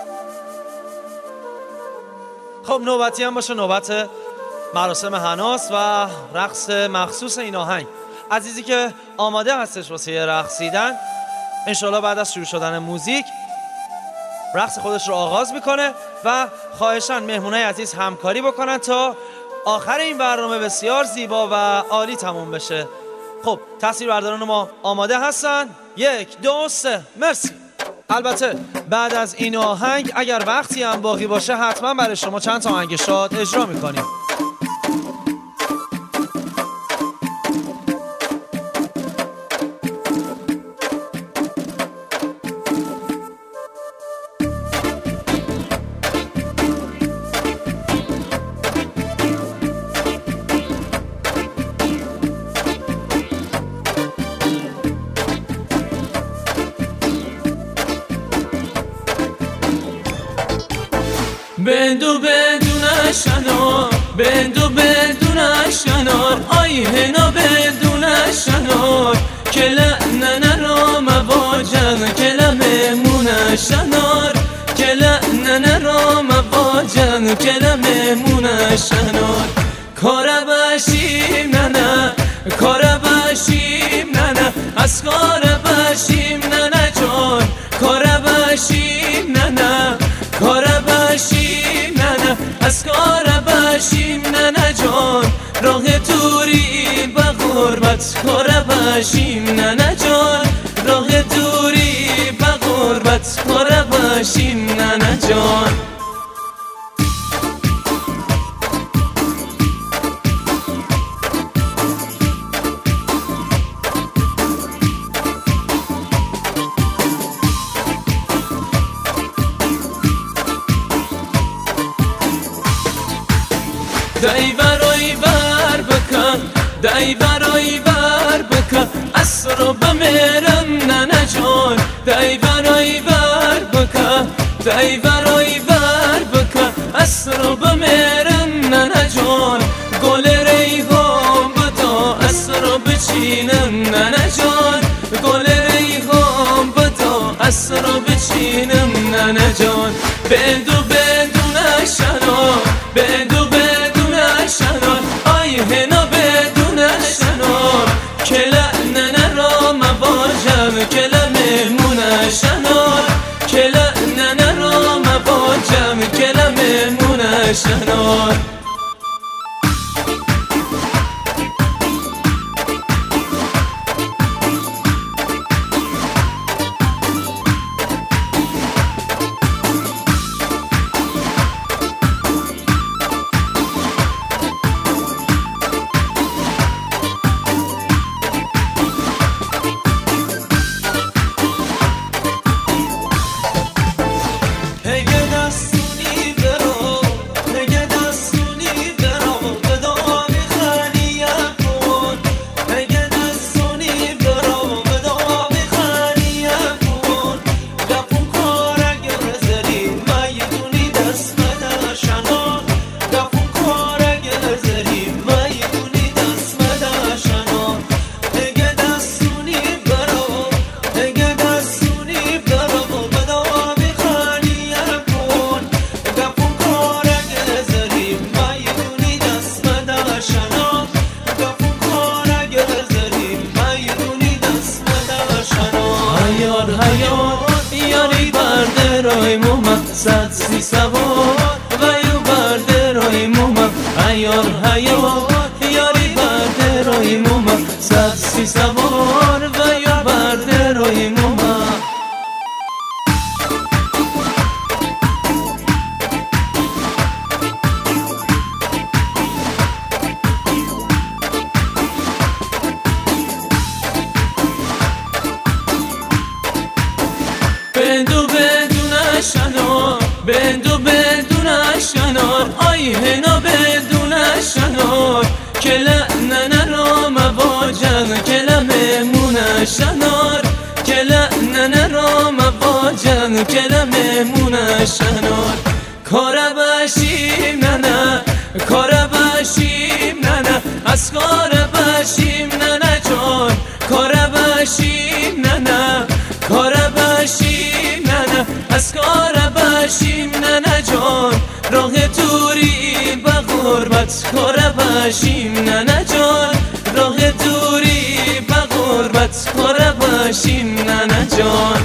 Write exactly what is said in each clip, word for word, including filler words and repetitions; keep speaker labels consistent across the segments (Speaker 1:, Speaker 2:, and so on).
Speaker 1: خب نوبتی هم باشه نوبت مراسم هناس و رقص مخصوص این آهنگ. عزیزی که آماده هستش واسه رقصیدن، انشالله بعد از شروع شدن موزیک رقص خودش رو آغاز میکنه و خواهشاً مهمونای عزیز همکاری بکنن تا آخر این برنامه بسیار زیبا و عالی تموم بشه. خب تصویربرداران ما آماده هستن؟ یک دو سه مرسی. البته بعد از این آهنگ اگر وقتی هم باقی باشه حتما برای شما چند تا آهنگ شاد اجرا میکنیم.
Speaker 2: بندو بدون شنار بندو بدون شنار آی هنا بدون شنار کلا ننرا مواجن کلا مهمون شنار کلا ننرا مواجن کلا مهمون شنار کار باشیم ننه کار باشیم ننه از کار باشیم ننه جان کار باشیم ننه کار باشیم ننه از کار باشیم ننه جان راه دوری به غربت کار باشیم ننه جان راه دوری به غربت کار باشیم ننه جان دای برای بر بکن دای برای بر بکن اسر و بمیرم ننه جان دای برای بر بکن دای برای بر بکن اسر و بمیرم ننه جان گل ریحان بدا اسر و بچینم ننه جان گل ریحان بدا اسر و بچینم ننه جان بدو بدون شنا بدو شنار آی هنا بدون شنار کلا ننه را مواجم کلا مهمون شنار کلا ننه را مواجم کلا مهمون شنار یاری برده رای مومد صد سی سوار و یو برده رای مومد ایار هیار یاری برده رای مومد صد سی سوار و یو برده رای مومد بندو بدون شنار بندو بدون شنار آی هنا بدون شنار کلا ننه را مواجن کلا مهمون شنار کلا ننه را مواجن کلا مهمون شنار کار باشیم ننه کار باشیم ننه از کار باشیم ننه جان کار باشیم ننه کار باشیم ننه از کار باشیم کاره باشیم ننه جان، راه دوری به غربت کاره باشیم ننه جان.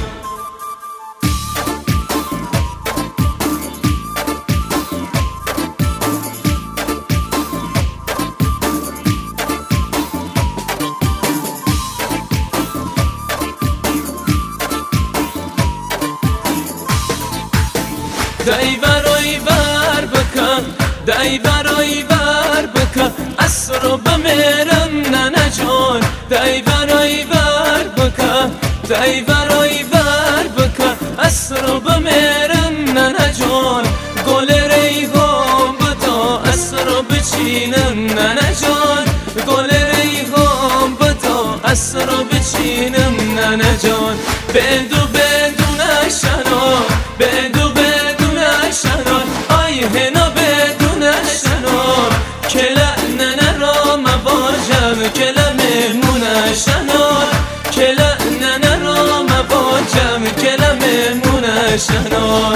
Speaker 2: دای برای بر بکن، دای برای بر بکن، اسر و بمیرم ننه جان. دای برای بر بکن، دای برای بر بکن، اسر و بمیرم ننه جان. گل ریحان بدا اسر و بچینم ننه جان، گل ریحان بدا اسر و بچینم ننه جان. بدو بدون شنا، بدو بدون شنا، آی هنا بدون شنا، کلا ننه را مواجم، کلا مهمون شنا، کلا ننه را مواجم، کلا مهمون شنا.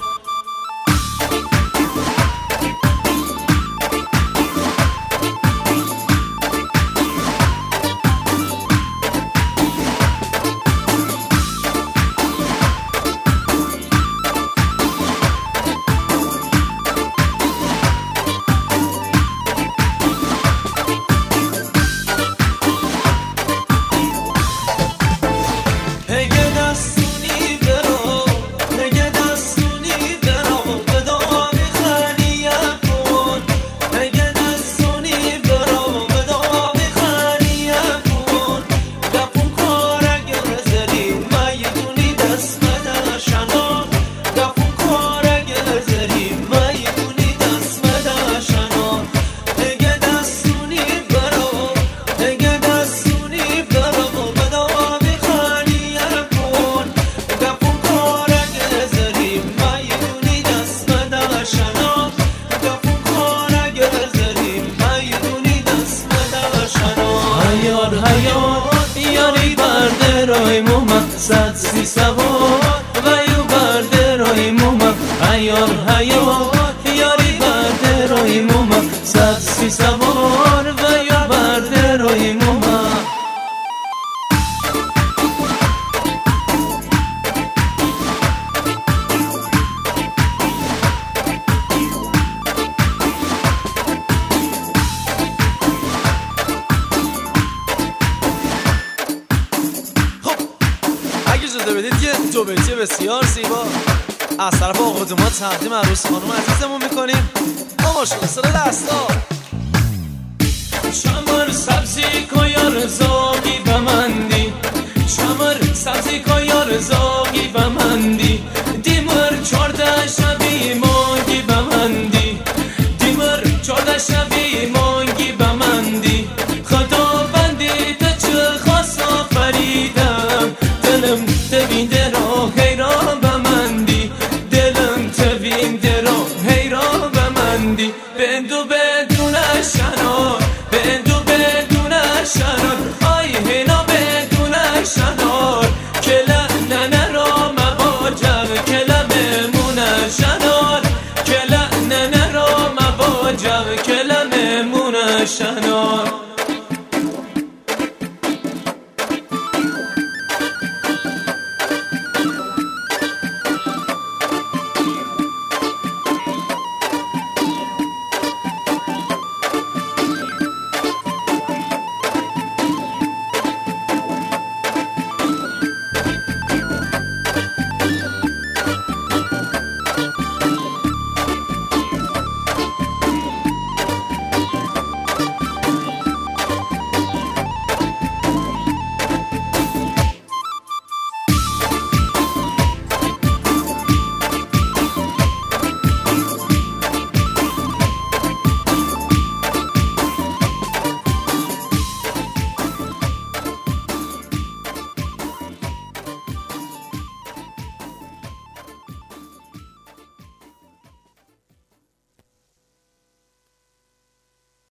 Speaker 2: یاری برده رای مومم صد سی سوار و یو برده رای مومم ایار هیار. یاری برده رای مومم صد سی سوار و یو برده رای مومم.
Speaker 1: اجازه بدید یه دو بیتی بسیار زیبا از طرف آقا دوما تقدیم عروس خانم عزیزمون میکنیم. ما ماشاءالله سر دستا.
Speaker 2: شمر سبزی کو یار زاگی بمندی، شمر سبزی کو یار زاگی بمندی، دیمر چارده شبی مانگی بمندی، دیمر چارده شبی مانگی بمندی. خدا بندی تا چه خاص آفریدم، دلم تبینده را حیران بمندی، دلم تبینده را حیران بمندی. بدو بدون شنا، بدو بدون شنا، آی هنا بدون شنا، کلا ننه را مواجم، کلا مهمون شنا، کلا ننه را مواجم، کلا مهمون شنا.